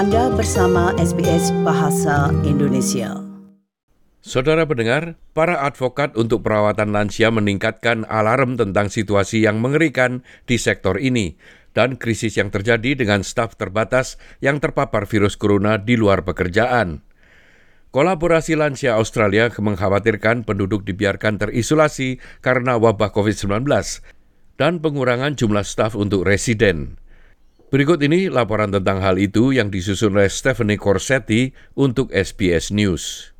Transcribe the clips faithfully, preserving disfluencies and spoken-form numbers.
Anda bersama S B S Bahasa Indonesia. Saudara pendengar, para advokat untuk perawatan lansia meningkatkan alarm tentang situasi yang mengerikan di sektor ini dan krisis yang terjadi dengan staf terbatas yang terpapar virus corona di luar pekerjaan. Kolaborasi Lansia Australia mengkhawatirkan penduduk dibiarkan terisolasi karena wabah covid sembilan belas dan pengurangan jumlah staf untuk residen. Berikut ini laporan tentang hal itu yang disusun oleh Stephanie Corsetti untuk S B S News.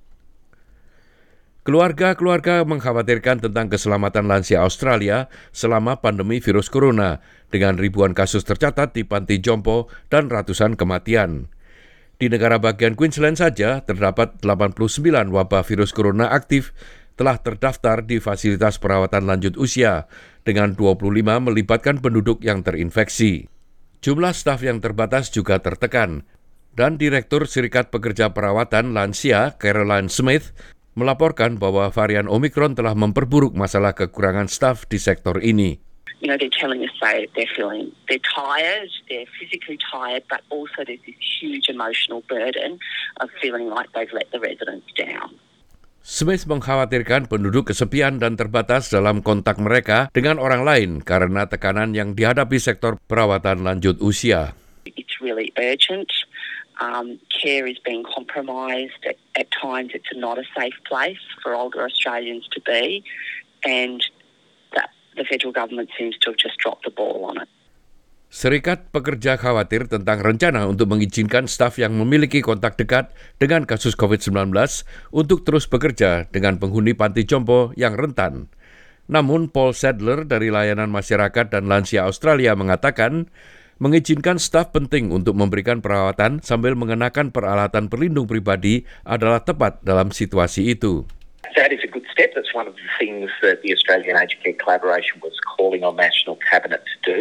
Keluarga-keluarga mengkhawatirkan tentang keselamatan lansia Australia selama pandemi virus corona, dengan ribuan kasus tercatat di panti jompo dan ratusan kematian. Di negara bagian Queensland saja, terdapat delapan puluh sembilan wabah virus corona aktif telah terdaftar di fasilitas perawatan lanjut usia, dengan dua puluh lima melibatkan penduduk yang terinfeksi. Jumlah staf yang terbatas juga tertekan, dan Direktur Serikat Pekerja Perawatan Lansia, Caroline Smith, melaporkan bahwa varian Omicron telah memperburuk masalah kekurangan staf di sektor ini. You know, they're telling us they, they're feeling, they're tired, they're physically tired, but also there's this huge emotional burden of feeling like they've let the residents down. Smith mengkhawatirkan penduduk kesepian dan terbatas dalam kontak mereka dengan orang lain karena tekanan yang dihadapi sektor perawatan lanjut usia. It's really urgent. Um, care is being compromised. At, at times it's not a safe place for older Australians to be, and that the federal government seems to have just dropped the ball on it. Serikat Pekerja khawatir tentang rencana untuk mengizinkan staf yang memiliki kontak dekat dengan kasus covid sembilan belas untuk terus bekerja dengan penghuni panti jompo yang rentan. Namun Paul Sadler dari Layanan Masyarakat dan Lansia Australia mengatakan, mengizinkan staf penting untuk memberikan perawatan sambil mengenakan peralatan pelindung pribadi adalah tepat dalam situasi itu. That is a good step. That's one of the things that the Australian Aged Care Collaboration was calling on National Cabinet to do.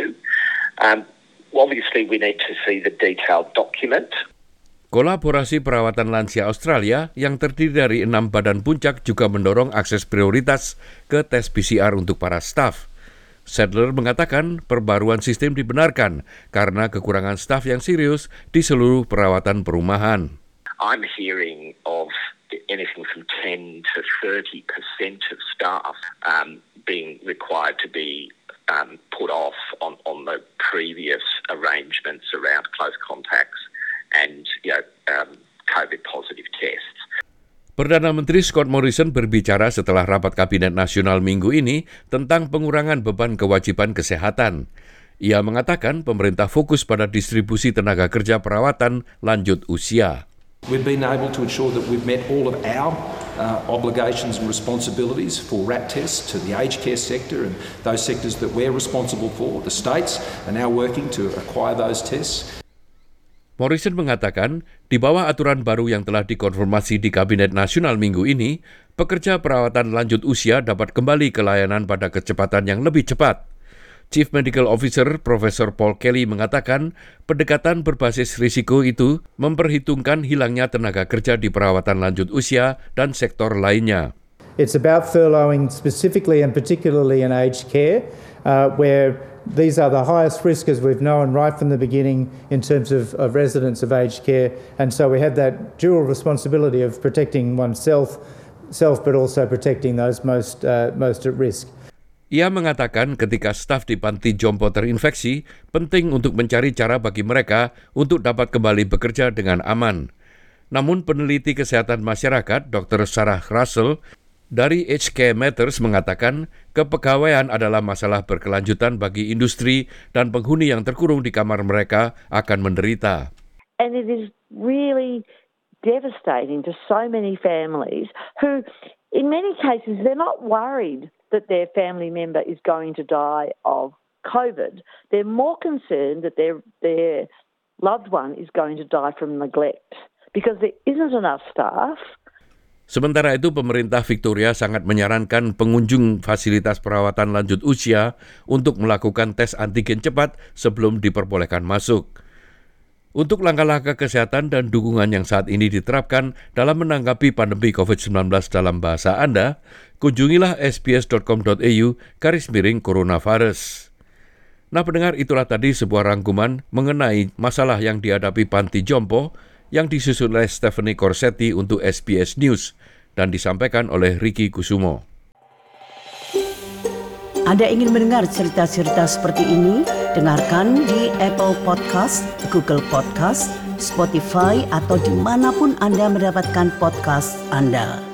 Um, obviously, we need to see the detailed document. Kolaborasi Perawatan Lansia Australia yang terdiri dari enam badan puncak juga mendorong akses prioritas ke tes P C R untuk para staf. Sadler mengatakan perbaruan sistem dibenarkan karena kekurangan staf yang serius di seluruh perawatan perumahan. I'm hearing of anything from ten to thirty percent of staff um, being required to be um, put off on, on the previous arrangements around close contacts and you know, um, COVID-positive tests. Perdana Menteri Scott Morrison berbicara setelah rapat Kabinet Nasional minggu ini tentang pengurangan beban kewajiban kesehatan. Ia mengatakan pemerintah fokus pada distribusi tenaga kerja perawatan lanjut usia. We've been able to ensure that we've met all of our uh, obligations and responsibilities for R A T tests to the aged care sector and those sectors that we're responsible for. The states are now working to acquire those tests. Morrison mengatakan, di bawah aturan baru yang telah dikonfirmasi di Kabinet Nasional minggu ini, pekerja perawatan lanjut usia dapat kembali ke layanan pada kecepatan yang lebih cepat. Chief Medical Officer Profesor Paul Kelly mengatakan pendekatan berbasis risiko itu memperhitungkan hilangnya tenaga kerja di perawatan lanjut usia dan sektor lainnya. It's about furloughing specifically and particularly in aged care, uh, where these are the highest risk, as we've known right from the beginning, in terms of, of residents of aged care. And so we have that dual responsibility of protecting oneself, self, but also protecting those most, uh, most at risk. Ia mengatakan ketika staf di panti jompo terinfeksi, penting untuk mencari cara bagi mereka untuk dapat kembali bekerja dengan aman. Namun peneliti kesehatan masyarakat, Doktor Sarah Russell, dari Aged Care Matters mengatakan kepegawaian adalah masalah berkelanjutan bagi industri dan penghuni yang terkurung di kamar mereka akan menderita. And it is really devastating to so many families who, in many cases, they're not worried that their family member is going to die of COVID. They're more concerned that their their loved one is going to die from neglect because there isn't enough staff. Sementara itu, pemerintah Victoria sangat menyarankan pengunjung fasilitas perawatan lanjut usia untuk melakukan tes antigen cepat sebelum diperbolehkan masuk. Untuk langkah-langkah kesehatan dan dukungan yang saat ini diterapkan dalam menanggapi pandemi covid sembilan belas dalam bahasa Anda, kunjungilah sbs dot com dot a u garis miring coronavirus. Nah pendengar, itulah tadi sebuah rangkuman mengenai masalah yang dihadapi panti jompo yang disusun oleh Stephanie Corsetti untuk S B S News dan disampaikan oleh Ricky Kusumo. Anda ingin mendengar cerita-cerita seperti ini? Dengarkan di Apple Podcast, Google Podcast, Spotify, atau dimanapun Anda mendapatkan podcast Anda.